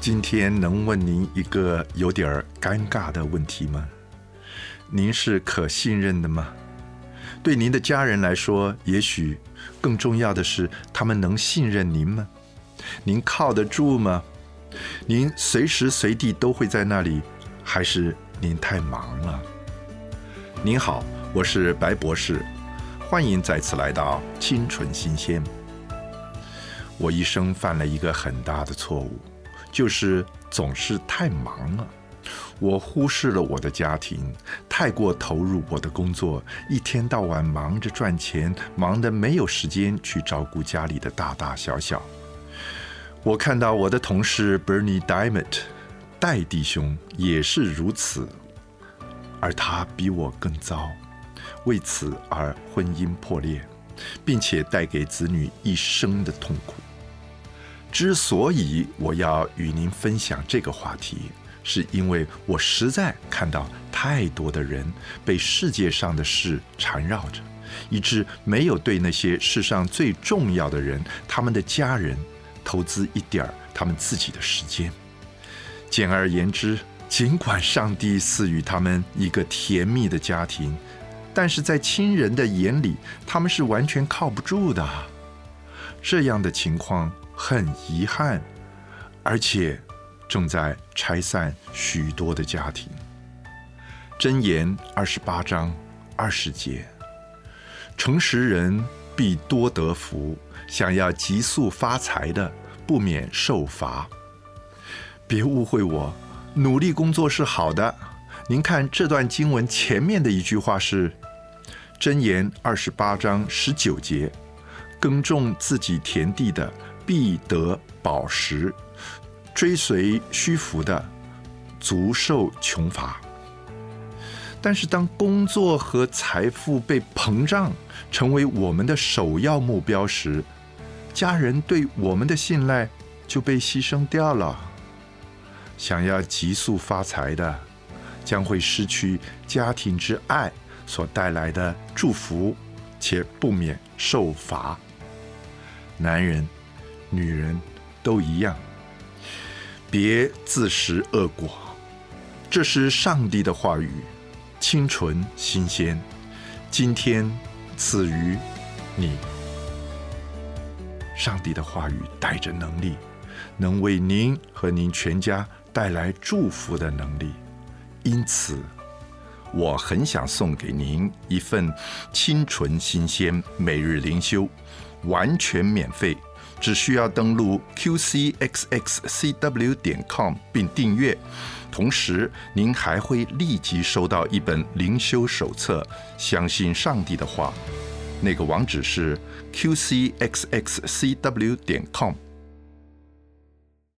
今天能问您一个有点尴尬的问题吗？您是可信任的吗？对您的家人来说，也许更重要的是，他们能信任您吗？您靠得住吗？您随时随地都会在那里，还是您太忙了？您好，我是白博士，欢迎再次来到清纯新鲜。我一生犯了一个很大的错误，就是总是太忙了。我忽视了我的家庭，太过投入我的工作，一天到晚忙着赚钱，忙得没有时间去照顾家里的大大小小。我看到我的同事 Bernie Diamond 戴弟兄也是如此，而他比我更糟，为此而婚姻破裂，并且带给子女一生的痛苦。之所以我要与您分享这个话题，是因为我实在看到太多的人被世界上的事缠绕着，以致没有对那些世上最重要的人，他们的家人，投资一点他们自己的时间。简而言之，尽管上帝赐予他们一个甜蜜的家庭，但是在亲人的眼里，他们是完全靠不住的。这样的情况很遗憾，而且正在拆散许多的家庭。箴言28章20节，诚实人必多得福，想要急速发财的，不免受罚。别误会我，努力工作是好的。您看这段经文前面的一句话是箴言28章19节，耕种自己田地的必得饱食，追随虚浮的足受穷乏。但是当工作和财富被膨胀，成为我们的首要目标时，家人对我们的信赖就被牺牲掉了。想要急速发财的，将会失去家庭之爱所带来的祝福，且不免受罚。男人、女人都一样，别自食恶果。这是上帝的话语，清纯新鲜，今天赐予你。上帝的话语带着能力，能为您和您全家带来祝福的能力。因此，我很想送给您一份清纯新鲜每日灵修，完全免费，只需要登录 qcxxcw.com 并订阅。同时，您还会立即收到一本灵修手册，相信上帝的话。那个网址是 qcxxcw.com。